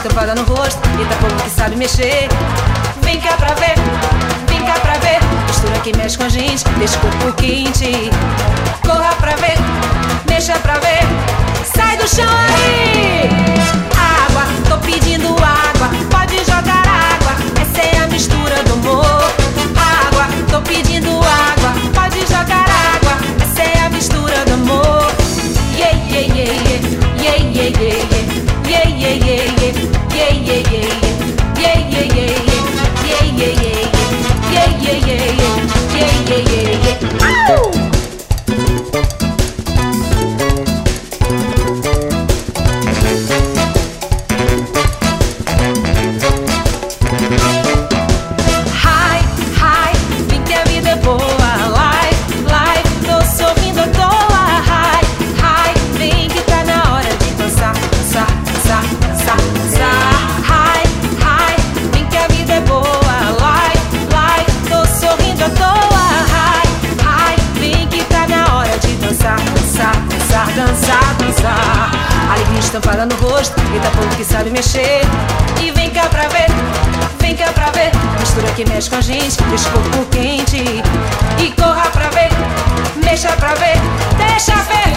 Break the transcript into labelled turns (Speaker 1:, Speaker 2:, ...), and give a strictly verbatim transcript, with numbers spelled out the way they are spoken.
Speaker 1: estampada no rosto e tá pouco que sabe mexer. Vem cá pra ver, vem cá pra ver. Mistura que mexe com a gente, deixa o corpo quente. Corra pra ver, mexa pra ver. Sai do chão aí. Água, tô pedindo água. Pode jogar água, essa é a mistura do amor. Água, tô pedindo água. Pode jogar água, essa é a mistura do amor. Yeah, yeah, yeah, yeah, yeah, yeah, yeah, yeah, yeah, yeah, yeah, yeah, yeah, yeah, yeah, yeah, yeah, yeah. Yeah, yeah, yeah, yeah, yeah, yeah, yeah, yeah, yeah, yeah, yeah. Ow! Hi, hi, vem que a vida é boa. Life, life, tô sorrindo à toa. Hi, hi, vem que tá na hora de dançar, dançar, dançar, dançar, dançar. Hi, hi, vem que a vida é boa. Dançar, dançar, alegria estampada no rosto e tá pouco que sabe mexer. E vem cá pra ver, vem cá pra ver. Mistura que mexe com a gente, deixa o corpo quente. E corra pra ver, mexa pra ver, deixa ver.